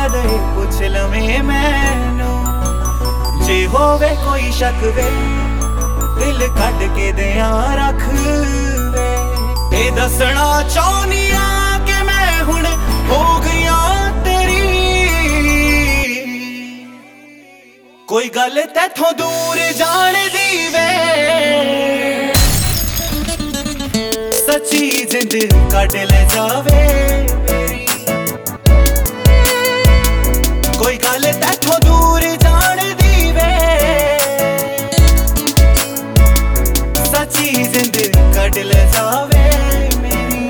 ਕਦੇ ਪੁੱਛ ਲਵੇਂ ਮੈਨੂੰ, ਜੇ ਹੋਵੇ ਕੋਈ ਸ਼ੱਕ ਵੇ ਦਿਲ ਕੱਢ ਕੇ ਦਿਆਂ ਰੱਖ ਵੇ। ਇਹ ਦੱਸਣਾ ਚਾਹੁੰਦੀ ਆ ਕਿ ਮੈਂ ਹੁਣ ਹੋ ਗਈਆਂ ਤੇਰੀ, ਕੋਈ ਗੱਲ ਤੈਥੋਂ ਦੂਰ ਜਾਣ ਦੀ ਵੇ। ਸੱਚੀ ਜਿੰਦ ਕੱਢ ਲੈ ਜਾਵੇ ਮੇਰੀ, ਕੋਈ ਗੱਲ ਤੈਥੋਂ ਦੂਰ ਜਾਣ ਦੀ ਵੇ। ਸੱਚੀ ਜਿੰਦ ਕੱਢ ਲੈ ਜਾਵੇ ਮੇਰੀ।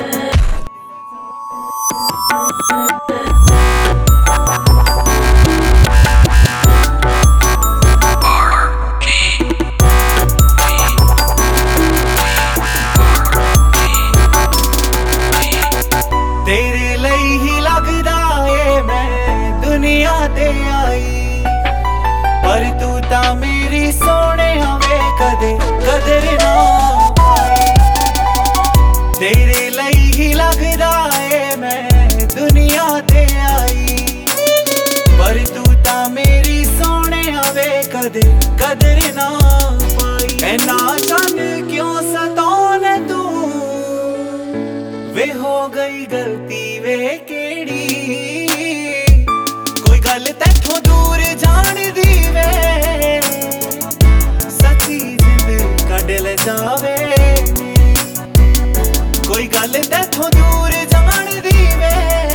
ਤੇਰੇ ਲਈ ਹੀ ਲੱਗਦਾ ਏ ਮੈਂ ਦੁਨੀਆ ਤੇ ਆਈ, ਪਰ ਤੂੰ ਤਾਂ ਮੇਰੀ ਸੋਹਣਿਆ ਵੇ ਕਦੇ ਕਦਰ ਨਾ ਪਾਈ। ਤੇਰੇ ਲਈ ਹੀ ਲੱਗਦਾ ਏ ਮੈਂ ਦੁਨੀਆ ਤੇ ਆਈ, ਪਰ ਤੂੰ ਤਾਂ ਮੇਰੀ ਸੋਹਣਿਆ ਵੇ ਕਦੇ ਕਦਰ ਨਾ ਪਾਈ। ਐਨਾ ਚੰਨ ਕਿਉਂ ਸਤਾਉਣਾ ਤੂੰ ਵੇ, ਹੋ ਗਈ ਗਲਤੀ ਵੇ ਕਿਹੜੀ, ਕੋਈ ਗੱਲ ਤੈਥੋਂ ਦੂਰ ਜਾਣ ਦੀ ਵੇ। ਸੱਚੀ ਜਿੰਦ ਕੱਢ ਲੈ ਜਾਵੇ, ਕੋਈ ਗੱਲ ਤੈਥੋਂ ਦੂਰ ਜਾਣ ਦੀ ਵੇ।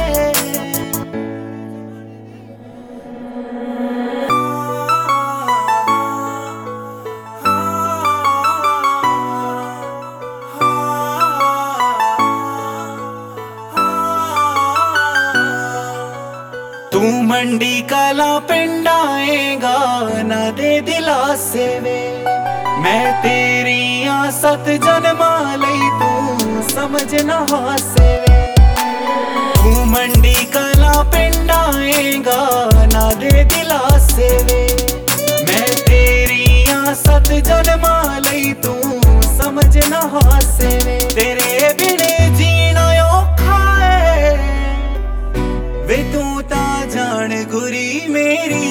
ਤੂੰ ਮੰਡੀ ਕਲਾਂ ਪਿੰਡ ਆਏਗਾ ਨਾ ਦੇ ਦਿਲਾਸੇ ਵੇ, ਮੈਂ ਤੇਰੀਆਂ 7 ਜਨਮਾਂ ਲਈ ਤੂੰ ਸਮਝ ਨਾ ਹਾਸੇ ਵੇ। ਤੂੰ ਮੰਡੀ ਕਲਾਂ ਪਿੰਡ ਆਏਗਾ ਨਾ ਦੇ ਦਿਲਾਸੇ ਵੇ, ਮੈਂ ਤੇਰੀਆਂ 7 ਜਨਮਾਂ ਲਈ ਤੂੰ ਸਮਝ ਨਾ ਹਾਸੇ ਵੇ। ਤੇਰੇ ਬਿਨੇ ਜੀਣਾ ਔਖਾ ਏ ਵੇ, ਤੂੰ ਤਾਂ ਜਾਣ ਗੁਰੀ ਮੇਰੀ,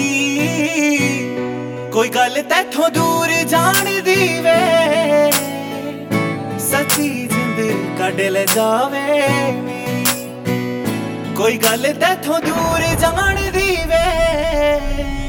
ਕੋਈ ਗੱਲ ਤੈਥੋਂ ਦੂਰ ਜਾਣ ਦੀ ਵੇ। ਸੱਚੀ ਜਿੰਦ ਕੱਢ ਲੈ ਜਾਵੇ ਮੇਰੀ, ਕੋਈ ਗੱਲ ਤੈਥੋਂ ਦੂਰ ਜਾਣ ਦੀ ਵੇ।